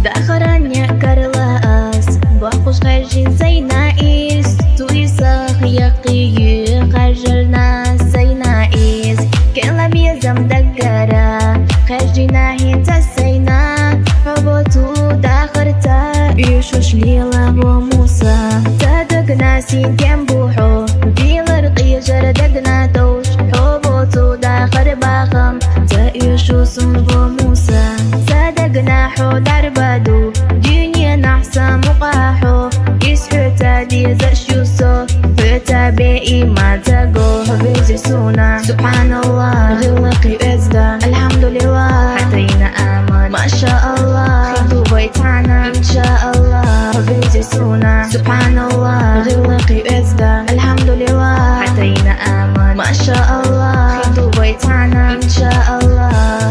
Daharannya karlas Bakus kajin say nais Tuisak yaqiyu Kajalna say nais Kela biyazam dagara Kajina hinta say na Habotu dakharta Yushush lila wa Musa Tadagna sin kembuho Bilar qiyjar dagna tosh Habotu dakhar bakham Ta yushusun wa Musa Sadagna ho darbadu Dunya nahsa muqaho Ishu tadi zashuso Fetabi ima tago Habezi suna Subhanallah Ghilaqi ezda Alhamdulillah Hatayna aman Ma sha Allah Khidu baytana Insha Allah Habezi suna Subhanallah Ghilaqi ezda Alhamdulillah Hatayna aman Ma sha Allah Khidu baytana Insha Allah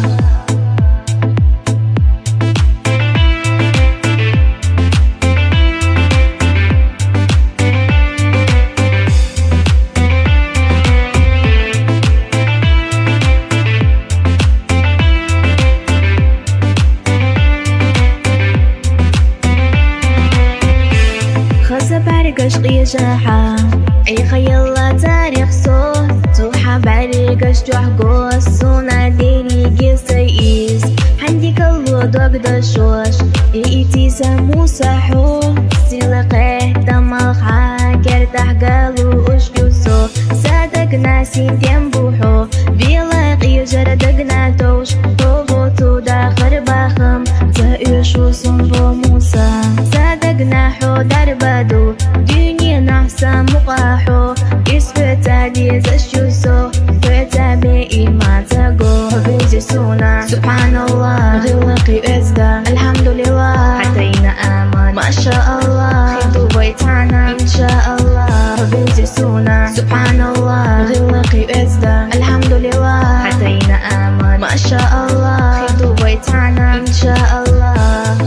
برقش قيشاحة أي خيالة تاريخ صوت توحى برقش جوح سونا ديري قيس حندي كلو دوق دشوش إيتي سمو ساحو سيلقه دمخا كرتاح قالو أشكسو صادق ناسي تنبوحو بيلا قيجر دقنا توش طوبوتو داخر باخم تأيشو صنبو موسى صادقنا حو دربادو نحسا مقاحو إسفتا دي زشوسو فتا بي ما تقو بيجي سونا سبحان الله غلقي إزدا الحمد لله حتينا آمن ما شاء الله خيطو بيتانا إن شاء الله بيجي سونا سبحان الله غلقي إزدا الحمد لله حتينا آمن ما شاء الله خيطو بيتانا إن شاء الله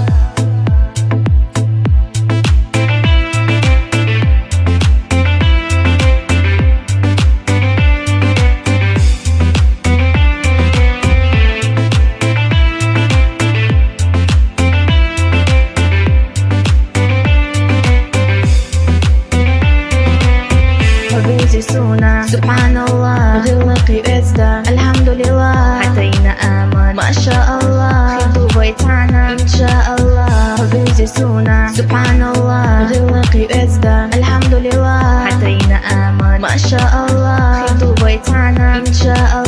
سبحان الله غلقي إزدا الحمد لله حتينا آمن ما شاء الله خيطو بيتانا إن شاء الله بيجي سونا سبحان الله غلقي إزدا الحمد لله حتينا آمن ما شاء الله خيطو بيتانا إن شاء الله